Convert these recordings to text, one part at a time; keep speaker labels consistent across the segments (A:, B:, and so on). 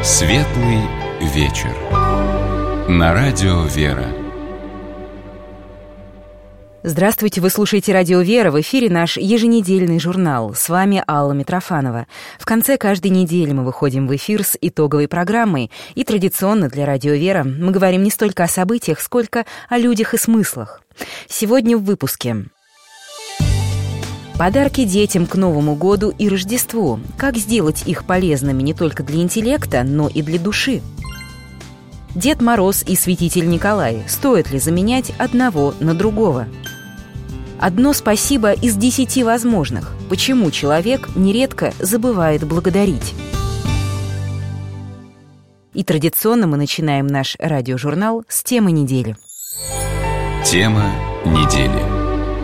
A: Светлый вечер. На радио «Вера».
B: Здравствуйте, вы слушаете «Радио Вера», в эфире наш еженедельный журнал. С вами Алла Митрофанова. В конце каждой недели мы выходим в эфир с итоговой программой. И традиционно для «Радио Вера» мы говорим не столько о событиях, сколько о людях и смыслах. Сегодня в выпуске: подарки детям к Новому году и Рождеству. Как сделать их полезными не только для интеллекта, но и для души? Дед Мороз и Святитель Николай. Стоит ли заменять одного на другого? Одно спасибо из 10 возможных. Почему человек нередко забывает благодарить? И традиционно мы начинаем наш радиожурнал с темы недели.
A: Тема недели.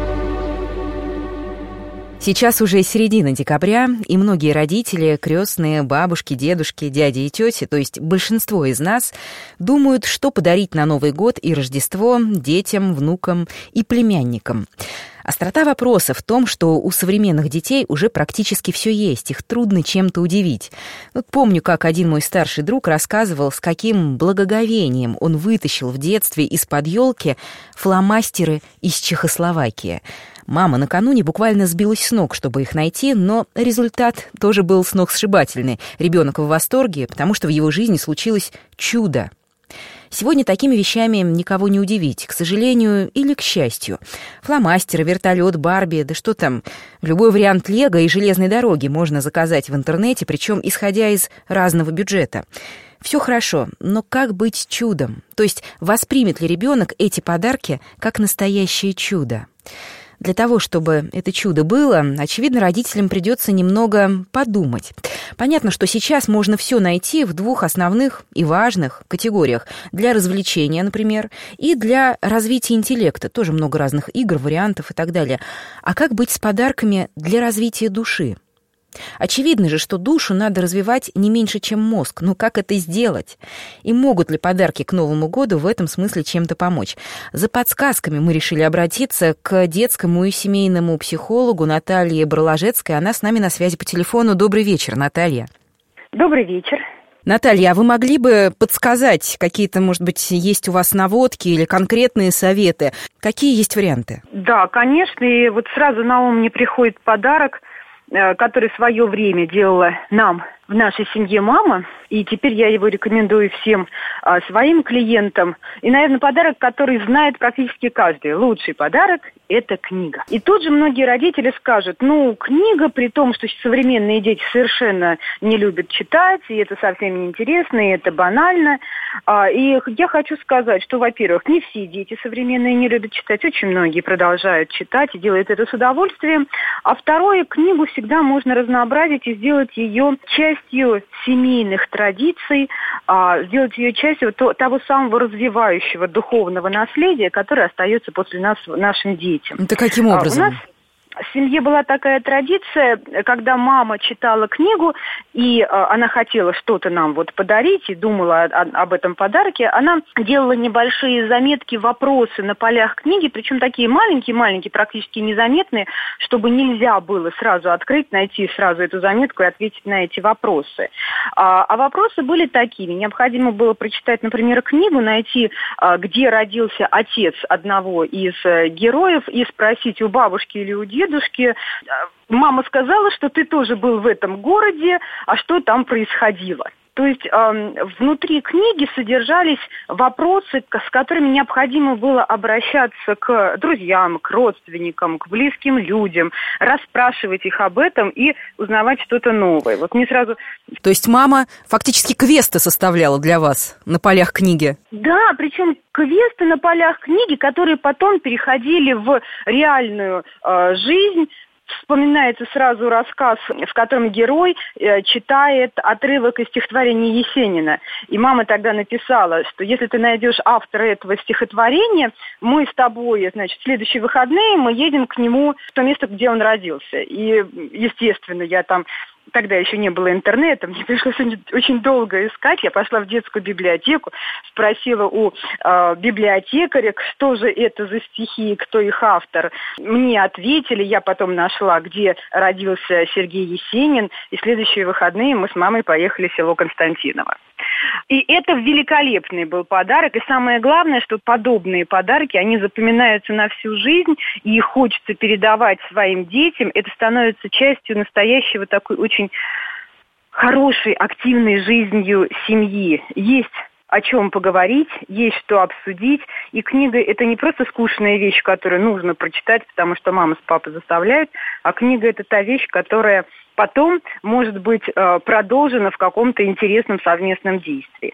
B: Сейчас уже середина декабря, и многие родители, крестные, бабушки, дедушки, дяди и тети, то есть большинство из нас, думают, что подарить на Новый год и Рождество детям, внукам и племянникам. Острота вопроса в том, что у современных детей уже практически все есть, их трудно чем-то удивить. Вот помню, как один мой старший друг рассказывал, с каким благоговением он вытащил в детстве из-под елки фломастеры из Чехословакии. Мама накануне буквально сбилась с ног, чтобы их найти, но результат тоже был сногсшибательный. Ребенок в восторге, потому что в его жизни случилось чудо. Сегодня такими вещами никого не удивить, к сожалению или к счастью. Фломастеры, вертолет, Барби, да что там, любой вариант Лего и железной дороги можно заказать в интернете, причем исходя из разного бюджета. Все хорошо, но как быть с чудом? То есть воспримет ли ребенок эти подарки как настоящее чудо? Для того, чтобы это чудо было, очевидно, родителям придется немного подумать. Понятно, что сейчас можно все найти в двух основных и важных категориях. Для развлечения, например, и для развития интеллекта. Тоже много разных игр, вариантов и так далее. А как быть с подарками для развития души? Очевидно же, что душу надо развивать не меньше, чем мозг. Но как это сделать? И могут ли подарки к Новому году в этом смысле чем-то помочь? За подсказками мы решили обратиться к детскому и семейному психологу Наталье Барлажецкой. Она с нами на связи по телефону. Добрый вечер, Наталья.
C: Добрый вечер.
B: Наталья, а вы могли бы подсказать, какие-то, может быть, есть у вас наводки или конкретные советы? Какие есть варианты?
C: Да, конечно, и вот сразу на ум мне приходит подарок, который в свое время делала нам в нашей семье мама, и теперь я его рекомендую всем своим клиентам. И, наверное, подарок, который знает практически каждый. Лучший подарок – это книга. И тут же многие родители скажут, книга, при том, что современные дети совершенно не любят читать, и это совсем неинтересно, и это банально. И я хочу сказать, что, во-первых, не все дети современные не любят читать, очень многие продолжают читать и делают это с удовольствием. А второе, книгу всегда можно разнообразить и сделать ее частью семейных традиций, сделать ее частью того самого развивающего духовного наследия, которое остается после нас нашим детям.
B: Это каким образом?
C: У нас в семье была такая традиция, когда мама читала книгу, и она хотела что-то нам подарить, и думала об этом подарке, она делала небольшие заметки, вопросы на полях книги, причем такие маленькие, практически незаметные, чтобы нельзя было сразу открыть, найти сразу эту заметку и ответить на эти вопросы. А вопросы были такими. Необходимо было прочитать, например, книгу, найти, где родился отец одного из героев, и спросить у бабушки или у дедушки: мама сказала, что ты тоже был в этом городе, а что там происходило? То есть внутри книги содержались вопросы, с которыми необходимо было обращаться к друзьям, к родственникам, к близким людям, расспрашивать их об этом и узнавать что-то новое. Не сразу...
B: То есть мама фактически квесты составляла для вас на полях книги?
C: Да, причем квесты на полях книги, которые потом переходили в реальную жизнь. Вспоминается сразу рассказ, в котором герой читает отрывок из стихотворения Есенина. И мама тогда написала, что если ты найдешь автора этого стихотворения, мы с тобой, в следующие выходные мы едем к нему в то место, где он родился. И, естественно, я там тогда еще не было интернета, мне пришлось очень долго искать. Я пошла в детскую библиотеку, спросила у библиотекаря, что же это за стихи, кто их автор. Мне ответили, я потом нашла, где родился Сергей Есенин, и в следующие выходные мы с мамой поехали в село Константиново. И это великолепный был подарок. И самое главное, что подобные подарки, они запоминаются на всю жизнь, и их хочется передавать своим детям. Это становится частью настоящего такой очень хорошей, активной жизнью семьи. Есть о чем поговорить, есть что обсудить. И книга – это не просто скучная вещь, которую нужно прочитать, потому что мама с папой заставляют, а книга – это та вещь, которая потом может быть продолжена в каком-то интересном совместном действии.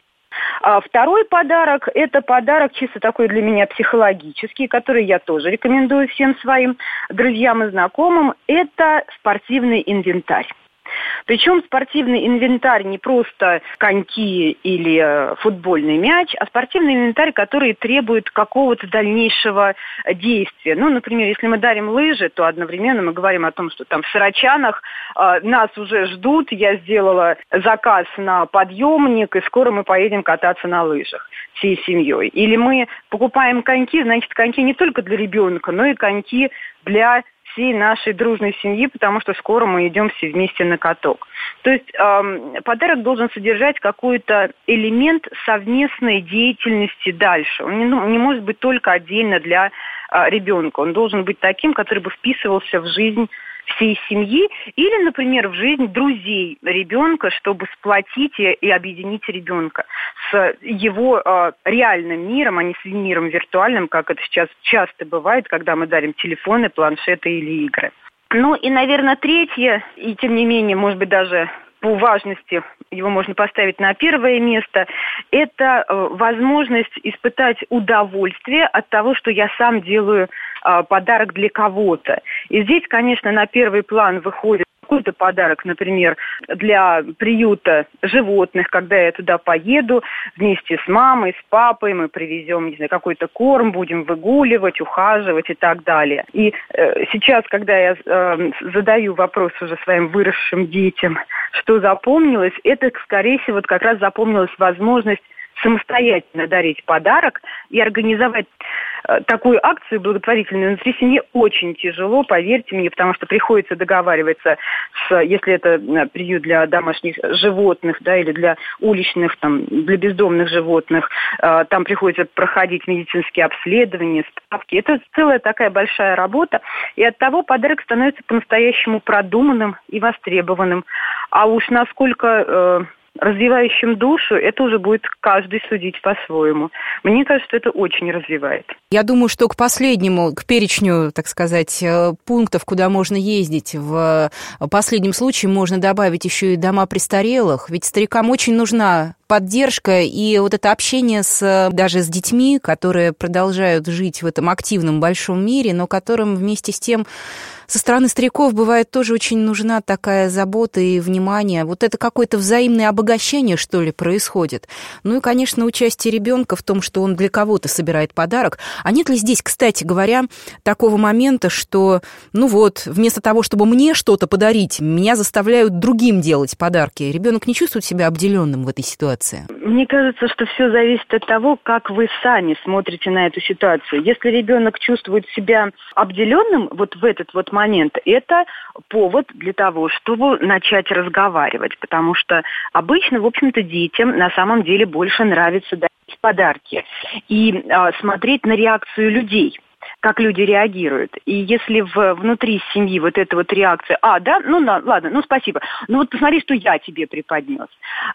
C: Второй подарок – это подарок чисто такой для меня психологический, который я тоже рекомендую всем своим друзьям и знакомым. Это спортивный инвентарь. Причем спортивный инвентарь не просто коньки или футбольный мяч, а спортивный инвентарь, который требует какого-то дальнейшего действия. Ну, например, если мы дарим лыжи, то одновременно мы говорим о том, что там в Сарачанах нас уже ждут, я сделала заказ на подъемник, и скоро мы поедем кататься на лыжах всей семьей. Или мы покупаем коньки, значит, коньки не только для ребенка, но и коньки для всей нашей дружной семьи, потому что скоро мы идем все вместе на каток. То есть подарок должен содержать какой-то элемент совместной деятельности дальше. Он не может быть только отдельно для ребенка. Он должен быть таким, который бы вписывался в жизнь всей семьи или, например, в жизнь друзей ребенка, чтобы сплотить и объединить ребенка с его реальным миром, а не с миром виртуальным, как это сейчас часто бывает, когда мы дарим телефоны, планшеты или игры. Ну и, наверное, третье, и тем не менее, может быть, даже по важности его можно поставить на первое место, это возможность испытать удовольствие от того, что я сам делаю подарок для кого-то. И здесь, конечно, на первый план выходит какой-то подарок, например, для приюта животных, когда я туда поеду вместе с мамой, с папой, мы привезем, не знаю, какой-то корм, будем выгуливать, ухаживать и так далее. И сейчас, когда я задаю вопрос уже своим выросшим детям, что запомнилось, это, скорее всего, вот как раз запомнилась возможность самостоятельно дарить подарок и организовать такую акцию благотворительную внутри семьи очень тяжело, поверьте мне, потому что приходится договариваться если это приют для домашних животных, да, или для уличных, там, для бездомных животных, там приходится проходить медицинские обследования, справки. Это целая такая большая работа, и оттого подарок становится по-настоящему продуманным и востребованным. А уж насколько развивающим душу, это уже будет каждый судить по-своему. Мне кажется, что это очень развивает.
B: Я думаю, что к последнему, к перечню, так сказать, пунктов, куда можно ездить, в последнем случае можно добавить еще и дома престарелых, ведь старикам очень нужна поддержка и вот это общение даже с детьми, которые продолжают жить в этом активном большом мире, но которым вместе с тем со стороны стариков бывает тоже очень нужна такая забота и внимание. Вот это какое-то взаимное обогащение, что ли, происходит. Ну и, конечно, участие ребенка в том, что он для кого-то собирает подарок. А нет ли здесь, кстати говоря, такого момента, что, ну вот, вместо того, чтобы мне что-то подарить, меня заставляют другим делать подарки? Ребенок не чувствует себя обделенным в этой ситуации?
C: Мне кажется, что все зависит от того, как вы сами смотрите на эту ситуацию. Если ребенок чувствует себя обделенным вот в этот вот момент, это повод для того, чтобы начать разговаривать, потому что обычно, в общем-то, детям на самом деле больше нравится дарить подарки и смотреть на реакцию людей, как люди реагируют. И если внутри семьи вот эта вот реакция, ладно, спасибо, вот посмотри, что я тебе преподнес.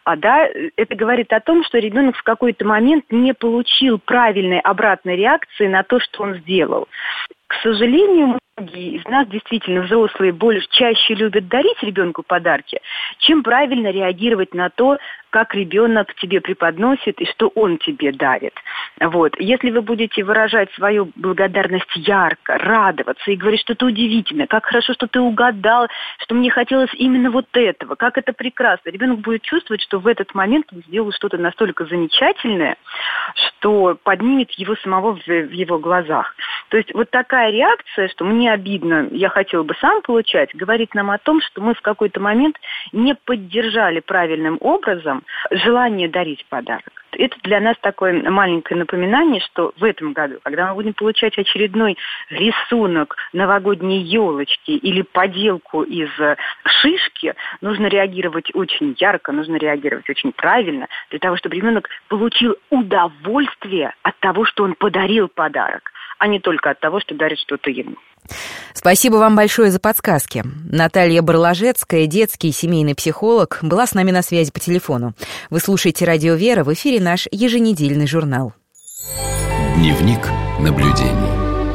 C: Это говорит о том, что ребенок в какой-то момент не получил правильной обратной реакции на то, что он сделал. К сожалению, многие из нас, действительно, взрослые, чаще любят дарить ребенку подарки, чем правильно реагировать на то, как ребенок тебе преподносит и что он тебе дарит. Вот. Если вы будете выражать свою благодарность ярко, радоваться и говорить что-то удивительное, как хорошо, что ты угадал, что мне хотелось именно вот этого, как это прекрасно, ребенок будет чувствовать, что в этот момент он сделал что-то настолько замечательное, что поднимет его самого в его глазах. То есть вот такая такая реакция, что мне обидно, я хотела бы сам получать, говорит нам о том, что мы в какой-то момент не поддержали правильным образом желание дарить подарок. Это для нас такое маленькое напоминание, что в этом году, когда мы будем получать очередной рисунок новогодней елочки или поделку из шишки, нужно реагировать очень ярко, нужно реагировать очень правильно, для того, чтобы ребенок получил удовольствие от того, что он подарил подарок, а не только от того, что дарит что-то ему.
B: Спасибо вам большое за подсказки. Наталья Барложецкая, детский и семейный психолог, была с нами на связи по телефону. Вы слушаете «Радио Вера», в эфире наш еженедельный журнал.
A: Дневник наблюдений.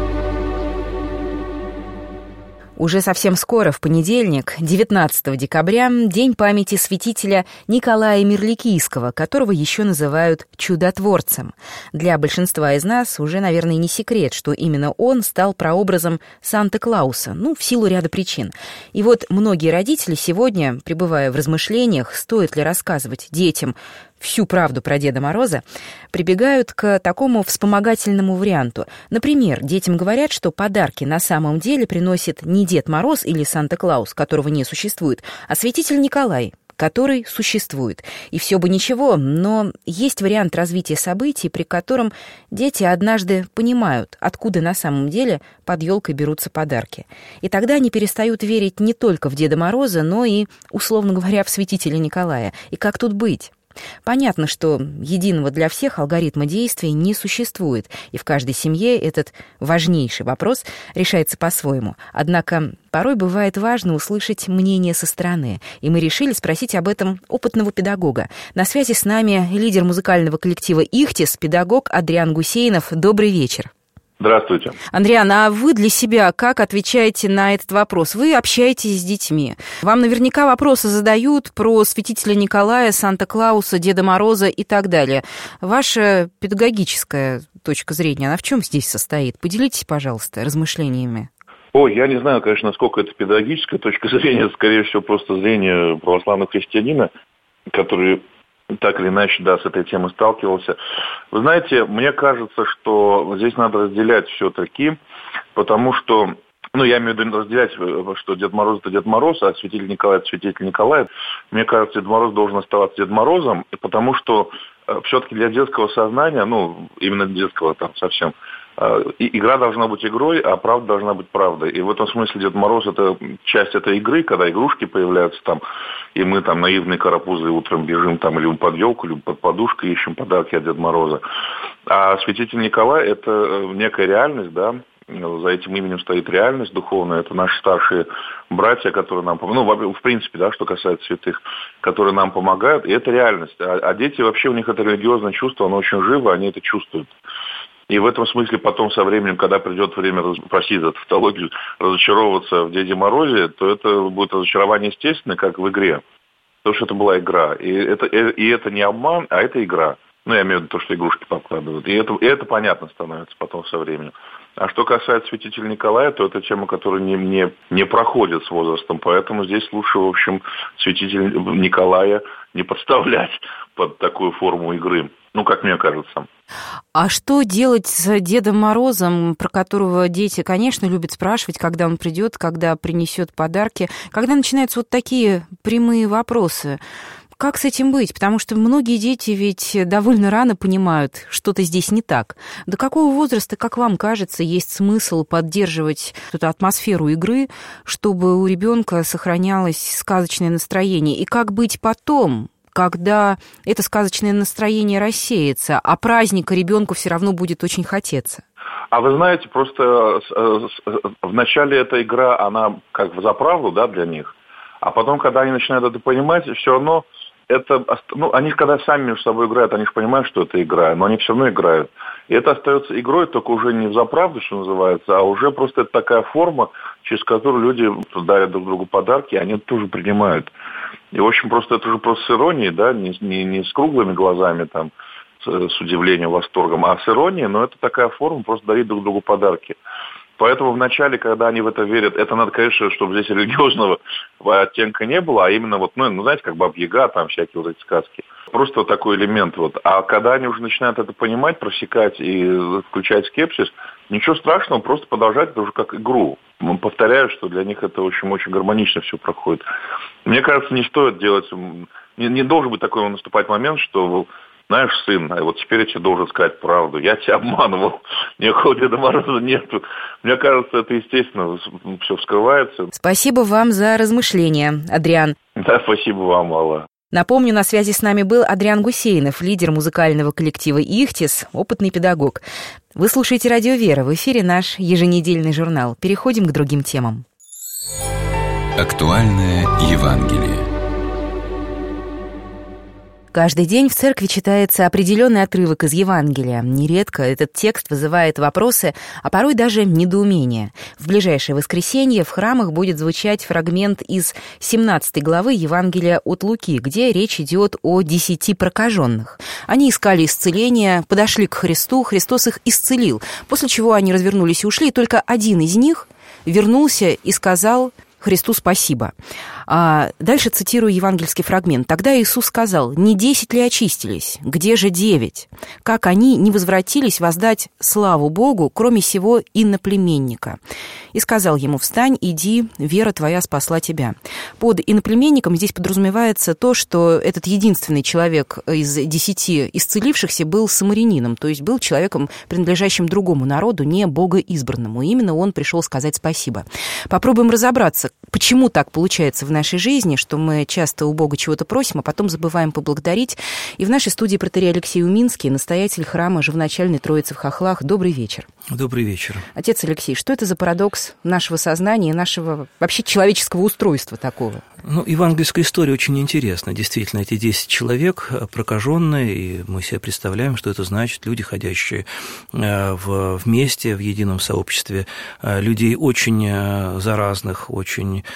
B: Уже совсем скоро, в понедельник, 19 декабря, день памяти святителя Николая Мирликийского, которого еще называют чудотворцем. Для большинства из нас уже, наверное, не секрет, что именно он стал прообразом Санта-Клауса, в силу ряда причин. И вот многие родители сегодня, пребывая в размышлениях, стоит ли рассказывать детям всю правду про Деда Мороза, прибегают к такому вспомогательному варианту. Например, детям говорят, что подарки на самом деле приносит не Дед Мороз или Санта-Клаус, которого не существует, а святитель Николай, который существует. И все бы ничего, но есть вариант развития событий, при котором дети однажды понимают, откуда на самом деле под елкой берутся подарки. И тогда они перестают верить не только в Деда Мороза, но и, условно говоря, в святителя Николая. И как тут быть? Понятно, что единого для всех алгоритма действий не существует, и в каждой семье этот важнейший вопрос решается по-своему. Однако порой бывает важно услышать мнение со стороны, и мы решили спросить об этом опытного педагога. На связи с нами лидер музыкального коллектива «Ихтис», педагог Адриан Гусейнов. Добрый вечер.
D: Здравствуйте.
B: Адриан, а вы для себя как отвечаете на этот вопрос? Вы общаетесь с детьми. Вам наверняка вопросы задают про святителя Николая, Санта-Клауса, Деда Мороза и так далее. Ваша педагогическая точка зрения, она в чем здесь состоит? Поделитесь, пожалуйста, размышлениями.
D: Я не знаю, конечно, насколько это педагогическая точка зрения, скорее всего, просто зрение православного христианина, который так или иначе, с этой темой сталкивался. Вы знаете, мне кажется, что здесь надо разделять все-таки, потому что, я имею в виду разделять, что Дед Мороз – это Дед Мороз, а святитель Николай – это святитель Николай. Мне кажется, Дед Мороз должен оставаться Дед Морозом, потому что все-таки для детского сознания, именно детского там совсем, игра должна быть игрой, а правда должна быть правдой. И в этом смысле Дед Мороз – это часть этой игры, когда игрушки появляются там, и мы там наивные карапузы утром бежим там или под елку, или под подушкой ищем подарки от Деда Мороза. А святитель Николай – это некая реальность, за этим именем стоит реальность духовная. Это наши старшие братья, которые нам помогают. В принципе, что касается святых, которые нам помогают. И это реальность. А дети вообще, у них это религиозное чувство, оно очень живо, они это чувствуют. И в этом смысле потом со временем, когда придет время, простите за тавтологию, разочаровываться в Деде Морозе, то это будет разочарование естественное, как в игре. Потому что это была игра. И это не обман, а это игра. Я имею в виду то, что игрушки подкладывают. И это понятно становится потом со временем. А что касается святителя Николая, то это тема, которая не проходит с возрастом. Поэтому здесь лучше, в общем, святителя Николая не подставлять под такую форму игры. Как мне кажется.
B: А что делать с Дедом Морозом, про которого дети, конечно, любят спрашивать, когда он придет, когда принесет подарки, когда начинаются вот такие прямые вопросы? Как с этим быть? Потому что многие дети ведь довольно рано понимают, что-то здесь не так. До какого возраста, как вам кажется, есть смысл поддерживать эту атмосферу игры, чтобы у ребенка сохранялось сказочное настроение? И как быть потом, когда это сказочное настроение рассеется, а праздника ребенку все равно будет очень хотеться?
D: А вы знаете, просто в начале эта игра, она как за правду, для них. А потом, когда они начинают это понимать, все равно это... они когда сами между собой играют, они же понимают, что это игра, но они все равно играют. И это остается игрой, только уже не взаправду, что называется, а уже просто это такая форма, через которую люди дарят друг другу подарки, и они это тоже принимают. И, в общем, просто это уже просто с иронией, не с круглыми глазами, с удивлением, восторгом, а с иронией, но это такая форма, просто дарить друг другу подарки. Поэтому вначале, когда они в это верят, это надо, конечно, чтобы здесь религиозного оттенка не было, а именно знаете, как Баба-Яга, всякие эти сказки. Просто такой элемент. А когда они уже начинают это понимать, просекать и включать скепсис, Ничего страшного, просто продолжать это уже как игру. Повторяю, что для них это очень гармонично все проходит. Мне кажется, не стоит делать... Не должен быть такой наступать момент, что, знаешь, сын, а вот теперь я тебе должен сказать правду. Я тебя обманывал. Никакого Деда Мороза нету. Мне кажется, это естественно все вскрывается.
B: Спасибо вам за размышления, Адриан.
D: Да, спасибо вам, Алла.
B: Напомню, на связи с нами был Адриан Гусейнов, лидер музыкального коллектива «Ихтис», опытный педагог. Вы слушаете «Радио Вера», в эфире наш еженедельный журнал. Переходим к другим темам.
A: Актуальное Евангелие.
B: Каждый день в церкви читается определенный отрывок из Евангелия. Нередко этот текст вызывает вопросы, а порой даже недоумение. В ближайшее воскресенье в храмах будет звучать фрагмент из 17 главы Евангелия от Луки, где речь идет о 10 прокаженных. Они искали исцеления, подошли к Христу, Христос их исцелил, после чего они развернулись и ушли, и только один из них вернулся и сказал Христу спасибо. Дальше цитирую евангельский фрагмент. «Тогда Иисус сказал: не 10 ли очистились? Где же 9? Как они не возвратились воздать славу Богу, кроме сего иноплеменника? И сказал ему: встань, иди, вера твоя спасла тебя». Под иноплеменником здесь подразумевается то, что этот единственный человек из 10 исцелившихся был самарянином, то есть был человеком, принадлежащим другому народу, не богоизбранному. И именно он пришел сказать спасибо. Попробуем разобраться, почему так получается в нашей жизни, что мы часто у Бога чего-то просим, а потом забываем поблагодарить. И в нашей студии протоиерей Алексей Уминский, настоятель храма Живоначальной Троицы в Хохлах. Добрый вечер.
E: Добрый вечер.
B: Отец Алексей, что это за парадокс нашего сознания, нашего вообще человеческого устройства такого?
E: Евангельская история очень интересна. Действительно, эти 10 человек прокаженные, и мы себе представляем, что это значит люди, ходящие вместе, в едином сообществе, людей очень заразных, очень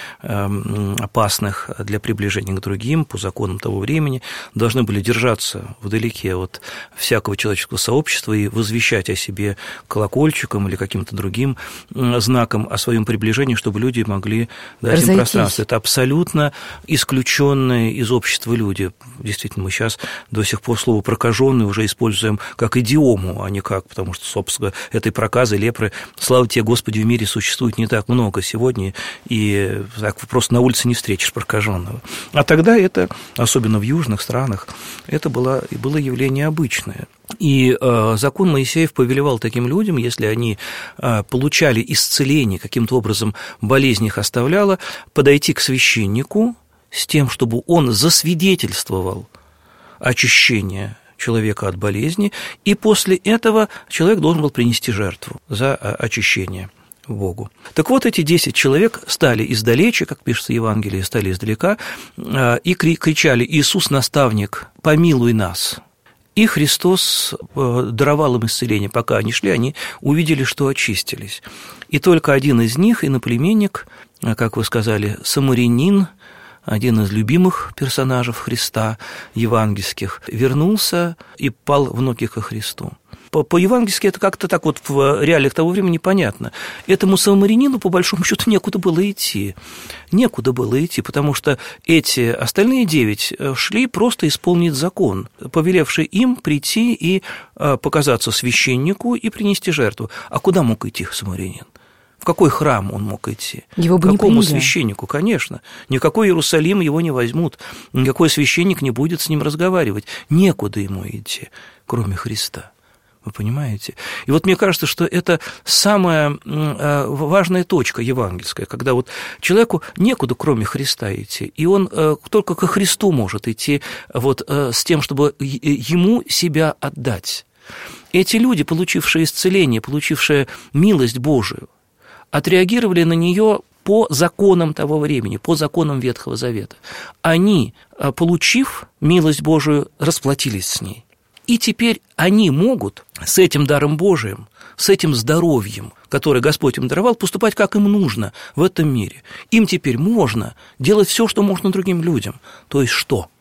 E: опасных для приближения к другим по законам того времени, должны были держаться вдалеке от всякого человеческого сообщества и возвещать о себе колокольчиком или каким-то другим знаком о своем приближении, чтобы люди могли дать им пространство. Это абсолютно исключенные из общества люди. Действительно, мы сейчас до сих пор слово «прокаженный» уже используем как идиому, а не как, потому что, собственно, этой проказы, лепры, слава тебе, Господи, в мире существует не так много сегодня, и так просто на улице не встретишь прокаженного. А тогда это, особенно в южных странах, это было явление обычное. И закон Моисеев повелевал таким людям, если они получали исцеление, каким-то образом болезнь их оставляла, подойти к священнику с тем, чтобы он засвидетельствовал очищение человека от болезни, и после этого человек должен был принести жертву за очищение Богу. Так вот, эти 10 человек стали издалече, как пишется в Евангелии, стали издалека, и кричали: «Иисус, наставник, помилуй нас». И Христос даровал им исцеление. Пока они шли, они увидели, что очистились. И только один из них, иноплеменник, как вы сказали, самарянин, один из любимых персонажей Христа, евангельских, вернулся и пал в ноги ко Христу. По-евангельски это как-то так вот в реалиях того времени понятно. Этому самарянину, по большому счету, некуда было идти. Некуда было идти, потому что эти остальные 9 шли просто исполнить закон, повелевший им прийти и показаться священнику и принести жертву. А куда мог идти самарянин? В какой храм он мог идти?
B: Его бы
E: к какому
B: не приняли.
E: Священнику? Конечно. Никакой Иерусалим его не возьмут. Никакой священник не будет с ним разговаривать. Некуда ему идти, кроме Христа. Вы понимаете? И вот мне кажется, что это самая важная точка евангельская, когда вот человеку некуда, кроме Христа, идти, и он только ко Христу может идти вот с тем, чтобы ему себя отдать. Эти люди, получившие исцеление, получившие милость Божию, отреагировали на нее по законам того времени, по законам Ветхого Завета. Они, получив милость Божию, расплатились с ней. И теперь они могут с этим даром Божиим, с этим здоровьем, которое Господь им даровал, поступать, как им нужно в этом мире. Им теперь можно делать все, что можно другим людям. То есть что?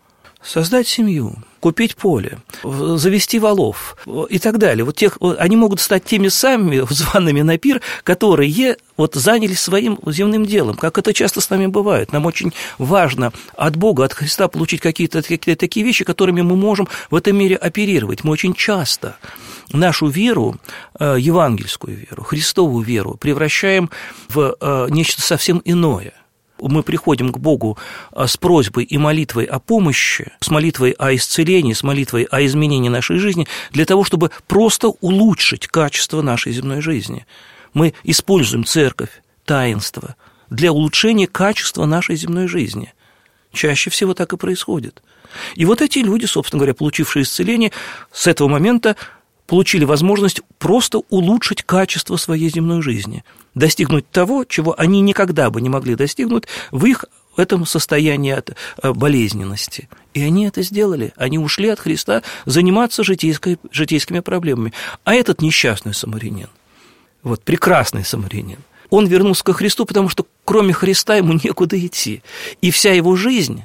E: создать семью, купить поле, завести волов и так далее. Они могут стать теми самыми зваными на пир, которые занялись своим земным делом, как это часто с нами бывает. Нам очень важно от Бога, от Христа получить какие-то такие вещи, которыми мы можем в этом мире оперировать. Мы очень часто нашу веру, евангельскую веру, Христову веру превращаем в нечто совсем иное. Мы приходим к Богу с просьбой и молитвой о помощи, с молитвой о исцелении, с молитвой о изменении нашей жизни, для того, чтобы просто улучшить качество нашей земной жизни. Мы используем церковь, таинство для улучшения качества нашей земной жизни. Чаще всего так и происходит. И эти люди, собственно говоря, получившие исцеление, с этого момента получили возможность просто улучшить качество своей земной жизни, достигнуть того, чего они никогда бы не могли достигнуть в их этом состоянии от болезненности. И они это сделали. Они ушли от Христа заниматься житейскими проблемами. А этот несчастный самарянин, прекрасный самарянин, он вернулся ко Христу, потому что кроме Христа ему некуда идти. И вся его жизнь,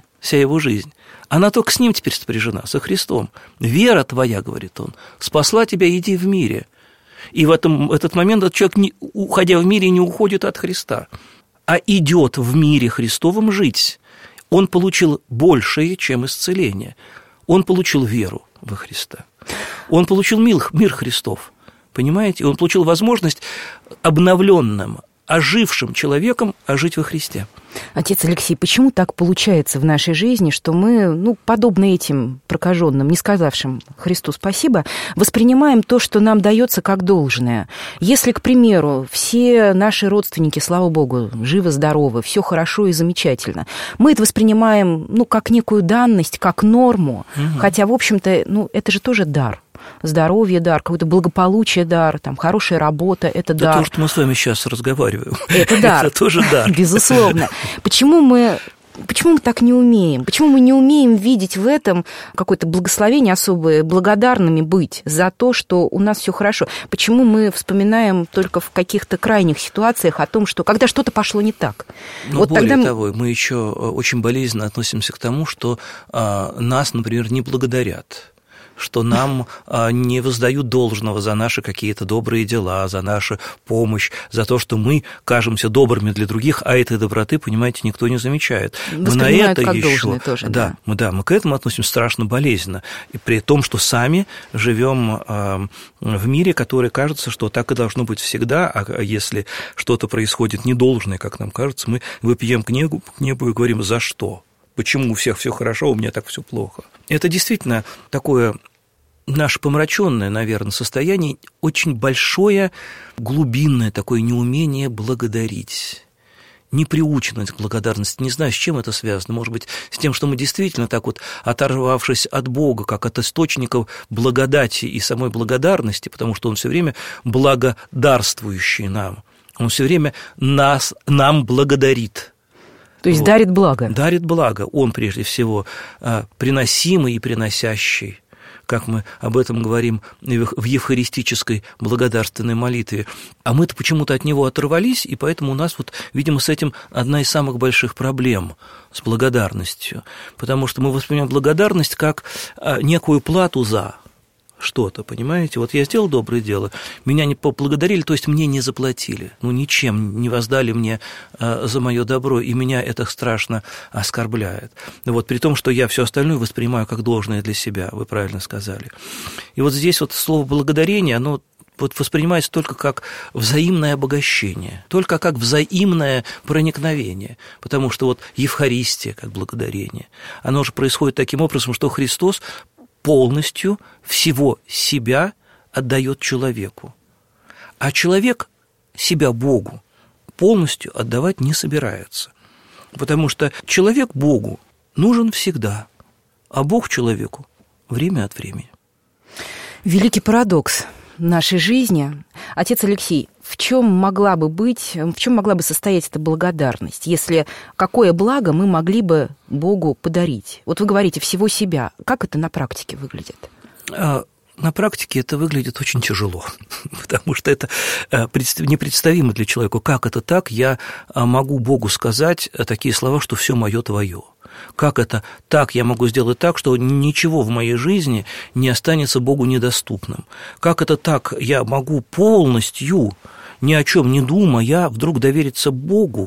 E: она только с ним теперь сопряжена, со Христом. «Вера твоя, — говорит он, — спасла тебя, иди в мире». И в этот момент этот человек, уходя в мире, не уходит от Христа, а идет в мире Христовом жить. Он получил большее, чем исцеление. Он получил веру во Христа. Он получил мир Христов. Понимаете? Он получил возможность обновленным, ожившим человеком ожить во Христе.
B: Отец Алексей, почему так получается в нашей жизни, что мы, подобно этим прокаженным, не сказавшим Христу спасибо, воспринимаем то, что нам дается, как должное? Если, к примеру, все наши родственники, слава Богу, живы-здоровы, все хорошо и замечательно, мы это воспринимаем, как некую данность, как норму, хотя, в общем-то, это же тоже дар. Здоровье дар, какое-то благополучие дар, хорошая работа – это дар.
E: То, что мы с вами сейчас разговариваем,
B: это дар.
E: Это тоже дар.
B: Безусловно. Почему мы так не умеем? Почему мы не умеем видеть в этом какое-то благословение особое, благодарными быть за то, что у нас все хорошо? Почему мы вспоминаем только в каких-то крайних ситуациях о том, что когда что-то пошло не так?
E: Более того, мы еще очень болезненно относимся к тому, что нас, например, не благодарят, что нам не воздают должного за наши какие-то добрые дела, за нашу помощь, за то, что мы кажемся добрыми для других, а этой доброты, понимаете, никто не замечает. Мы на это
B: как
E: еще
B: тоже,
E: мы к этому относимся страшно болезненно, и при том, что сами живем в мире, который кажется, что так и должно быть всегда, а если что-то происходит недолжное, как нам кажется, мы выпьем к небу и говорим: за что? Почему у всех все хорошо, а у меня так все плохо? Это действительно такое наше помраченное, наверное, состояние, очень большое, глубинное такое неумение благодарить. Неприученность к благодарности. Не знаю, с чем это связано. Может быть, с тем, что мы действительно так оторвавшись от Бога, как от источников благодати и самой благодарности, потому что Он все время благодарствующий нам. Он все время нам благодарит.
B: То есть дарит благо.
E: Дарит благо. Он, прежде всего, приносимый и приносящий, как мы об этом говорим в евхаристической благодарственной молитве. А мы-то почему-то от него оторвались, и поэтому у нас, видимо, с этим одна из самых больших проблем, с благодарностью. Потому что мы воспринимаем благодарность как некую плату за что-то, понимаете? Я сделал доброе дело, меня не поблагодарили, то есть мне не заплатили, ничем не воздали мне за мое добро, и меня это страшно оскорбляет. При том, что я все остальное воспринимаю как должное для себя, вы правильно сказали. И здесь слово «благодарение», оно воспринимается только как взаимное обогащение, только как взаимное проникновение, потому что Евхаристия как благодарение, оно же происходит таким образом, что Христос полностью всего себя отдает человеку. А человек себя Богу полностью отдавать не собирается. Потому что человек Богу нужен всегда, а Бог человеку время от времени.
B: Великий парадокс нашей жизни. Отец Алексей, в чем могла бы состоять эта благодарность, если какое благо мы могли бы Богу подарить? Вы говорите, всего себя. Как это на практике выглядит?
E: На практике это выглядит очень тяжело, потому что это непредставимо для человека. Как это так? Я могу Богу сказать такие слова, что все мое твое. Как это так я могу сделать так, что ничего в моей жизни не останется Богу недоступным? Как это так я могу полностью, ни о чем не думая, вдруг довериться Богу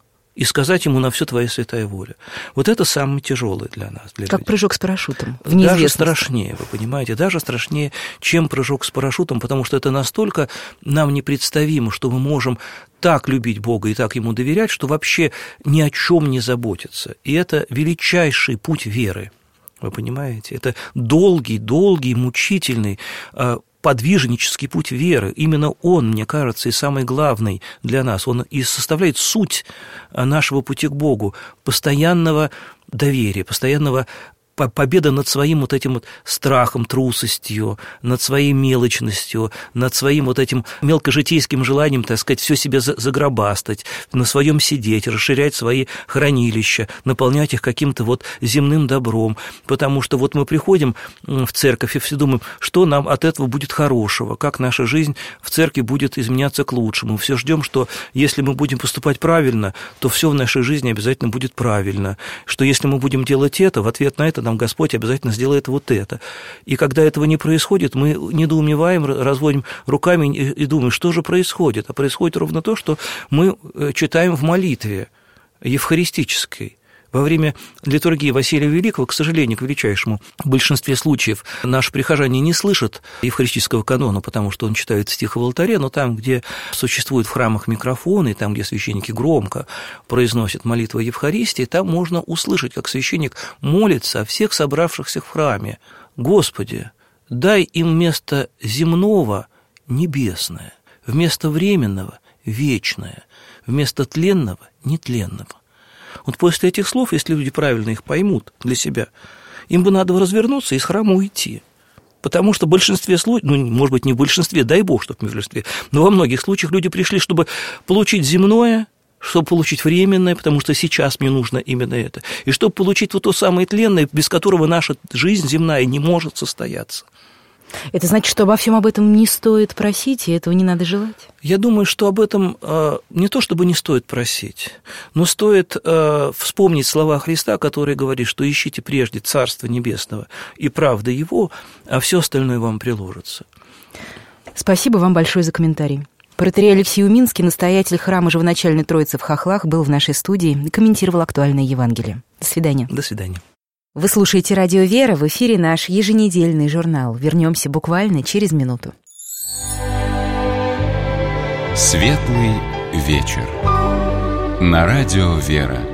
E: и сказать Ему на все Твоя святая воля? Вот это самое тяжелое для нас, для
B: как
E: людей.
B: Прыжок с парашютом в неизвестность.
E: Даже страшнее, вы понимаете, даже страшнее, чем прыжок с парашютом, потому что это настолько нам непредставимо, что мы можем так любить Бога и так Ему доверять, что вообще ни о чем не заботиться. И это величайший путь веры, вы понимаете? Это долгий, мучительный, подвижнический путь веры. Именно он, мне кажется, и самый главный для нас. Он и составляет суть нашего пути к Богу, постоянного доверия, постоянного победа над своим вот этим вот страхом, трусостью, над своей мелочностью, над своим вот этим мелкожитейским желанием, так сказать, все себе загробастать, на своем сидеть, расширять свои хранилища, наполнять их каким-то вот земным добром, потому что вот мы приходим в церковь и все думаем, что нам от этого будет хорошего, как наша жизнь в церкви будет изменяться к лучшему. Все ждем, что если мы будем поступать правильно, то все в нашей жизни обязательно будет правильно, что если мы будем делать это, в ответ на это нам Господь обязательно сделает вот это. И когда этого не происходит, мы недоумеваем, разводим руками и думаем, что же происходит. А происходит ровно то, что мы читаем в молитве евхаристической. Во время литургии Василия Великого, к сожалению, к величайшему, в большинстве случаев наши прихожане не слышат евхаристического канона, потому что он читает стих в алтаре, но там, где существуют в храмах микрофоны, там, где священники громко произносят молитву Евхаристии, там можно услышать, как священник молится о всех собравшихся в храме. «Господи, дай им вместо земного – небесное, вместо временного – вечное, вместо тленного – нетленного». Вот после этих слов, если люди правильно их поймут для себя, им бы надо развернуться и из храма уйти. Потому что в большинстве случаев, ну, может быть, не в большинстве, дай Бог, чтобы не в большинстве, но во многих случаях люди пришли, чтобы получить земное, чтобы получить временное, потому что сейчас мне нужно именно это, и чтобы получить вот то самое тленное, без которого наша жизнь земная не может состояться.
B: Это значит, что обо всем об этом не стоит просить, и этого не надо желать?
E: Я думаю, что об этом не то чтобы не стоит просить, но стоит вспомнить слова Христа, который говорит, что ищите прежде Царства Небесного и правды Его, а все остальное вам приложится.
B: Спасибо вам большое за комментарий. Протоиерей Алексей Уминский, настоятель храма Живоначальной Троицы в Хохлах, был в нашей студии и комментировал актуальное Евангелие. До свидания.
E: До свидания.
B: Вы слушаете «Радио Вера», в эфире наш еженедельный журнал. Вернемся буквально через минуту.
A: Светлый вечер. На радио «Вера».